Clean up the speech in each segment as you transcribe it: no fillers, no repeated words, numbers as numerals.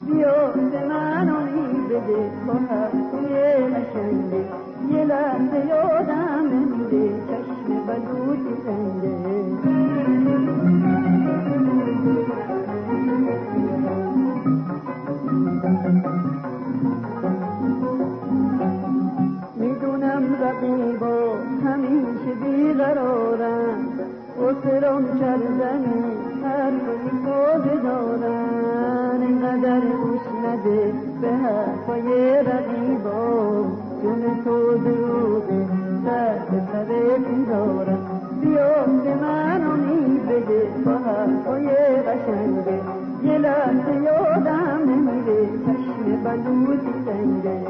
بیا به من امید بده با حرفای قشنگه، یه لحظه یادم نمیره چشم بلوطی سنگه. میدونم رقیبا همیشه بیقرارن، اصرام کردنی حرفی تازه دارن، اینقدر گوش نده به حرفای رقیبا، جون تو دروغه سر سرت دارن. بیا به من امید بده با حرفای قشنگه، یه لحظه یادم نمیره چشم بلوطی سنگه.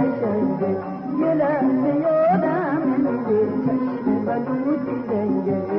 یه لحظه یادم نمیره چشم بلوطی سنگه.